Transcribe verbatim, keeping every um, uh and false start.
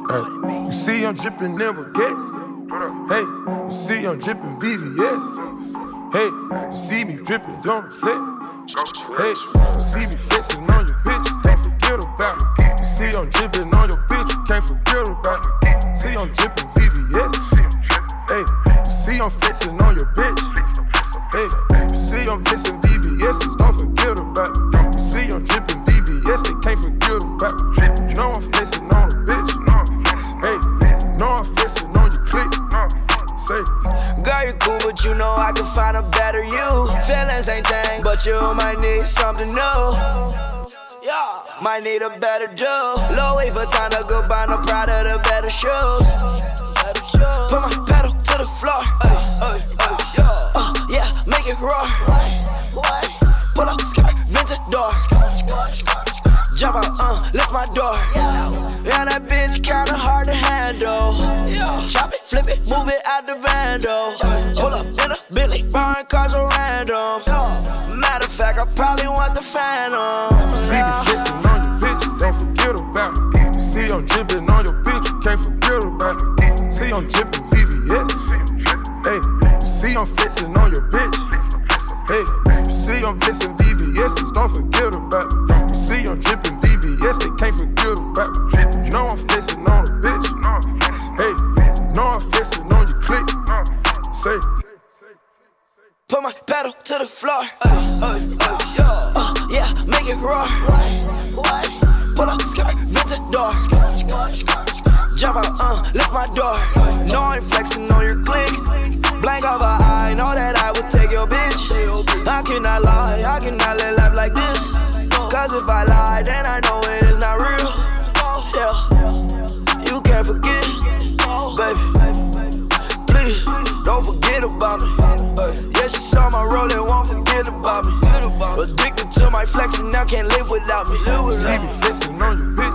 Hey, you see I'm dripping in baguettes. Hey, you see I'm dripping V V S. Hey, you see me dripping on the flex. Hey, you see me flexing on your bitch, can't forget about me. You see I'm dripping on your bitch, you can't forget about me. See I'm dripping V V S. Hey, you see I'm flexing on your bitch. Hey, you see I'm flexing V V S's, don't forget about me. You see I'm dripping V V S, they can't forget about me. You know I'm flexing on a bitch. Hey, you know I'm flexing on your clique. Say, girl, you cool, but you know I can find a better you. Feelings ain't thing, but you might need something new. Yeah, might need a better do. Low wait for time to go buy no Prada, the better shoes. Better shoes. Put my pedal to the floor. Ay, ay, ay, yeah. Uh, yeah, make it roar. Pull up, skirt, vintage door. Jump out, uh, lift my door. Yeah, that bitch kinda hard to handle. Chop it, flip it, move it out the bando. Pull up in a Bentley, foreign cars are random. Matter of fact, I probably want the Phantom. You see me flexing on your bitch, don't forget about me. You see I'm dripping on your bitch, you can't forget about me. See I'm dripping V V S. Hey, you see I'm flexing on your bitch. Hey, you see I'm flexing V V S's, don't forget about me. You see I'm dripping V V S, they can't forget about me. You know I'm flexing on a bitch. Hey, you know I'm flexing on your clique. Say, put my pedal to the floor. Uh, uh, uh, yeah. Uh, yeah, make it roar. Pull up, skirt, vintage door. Jump out, uh, lift my door. No, I ain't flexing on your clique. Blank of an eye, know that I would take your bitch. I cannot lie, I cannot live life like this. Cause if I lie, then I know it is not real. Yeah, you can't forget, baby. Please, don't forget about me. Yeah, she saw my roll and won't forget about me. Addicted to my flexing, now can't live without me. see me flexing on your bitch.